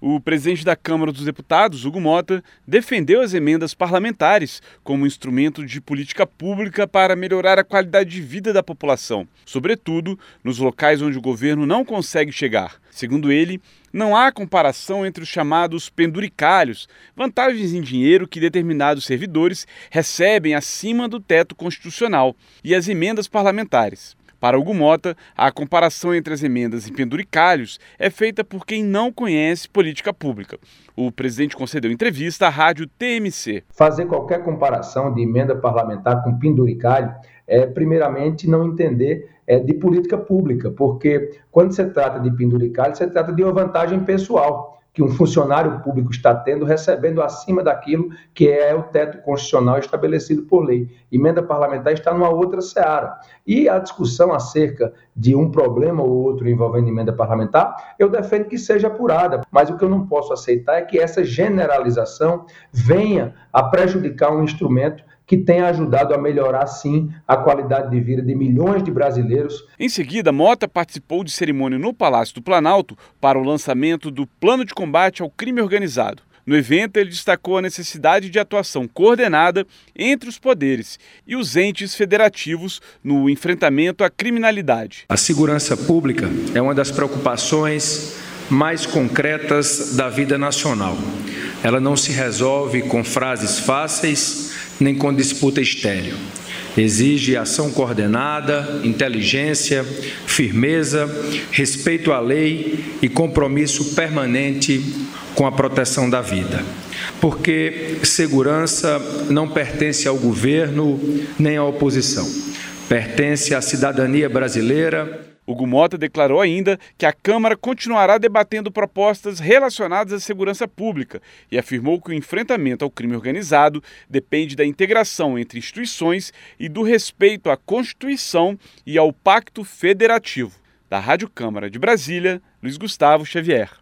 O presidente da Câmara dos Deputados, Hugo Motta, defendeu as emendas parlamentares como instrumento de política pública para melhorar a qualidade de vida da população, sobretudo nos locais onde o governo não consegue chegar. Segundo ele, não há comparação entre os chamados penduricalhos, vantagens em dinheiro que determinados servidores recebem acima do teto constitucional, e as emendas parlamentares. Para Hugo Motta, a comparação entre as emendas e penduricalhos é feita por quem não conhece política pública. O presidente concedeu entrevista à rádio TMC. Fazer qualquer comparação de emenda parlamentar com penduricalho é, primeiramente, não entender de política pública, porque quando se trata de penduricalho, se trata de uma vantagem pessoal que um funcionário público está tendo, recebendo acima daquilo que é o teto constitucional estabelecido por lei. Emenda parlamentar está numa outra seara. E a discussão acerca de um problema ou outro envolvendo emenda parlamentar, eu defendo que seja apurada, mas o que eu não posso aceitar é que essa generalização venha a prejudicar um instrumento que tenha ajudado a melhorar, sim, a qualidade de vida de milhões de brasileiros. Em seguida, Motta participou de cerimônia no Palácio do Planalto para o lançamento do Plano de Combate ao Crime Organizado. No evento, ele destacou a necessidade de atuação coordenada entre os poderes e os entes federativos no enfrentamento à criminalidade. A segurança pública é uma das preocupações mais concretas da vida nacional. Ela não se resolve com frases fáceis nem com disputa estéril. Exige ação coordenada, inteligência, firmeza, respeito à lei e compromisso permanente com a proteção da vida. Porque segurança não pertence ao governo nem à oposição. Pertence à cidadania brasileira. Hugo Motta declarou ainda que a Câmara continuará debatendo propostas relacionadas à segurança pública e afirmou que o enfrentamento ao crime organizado depende da integração entre instituições e do respeito à Constituição e ao Pacto Federativo. Da Rádio Câmara de Brasília, Luiz Gustavo Xavier.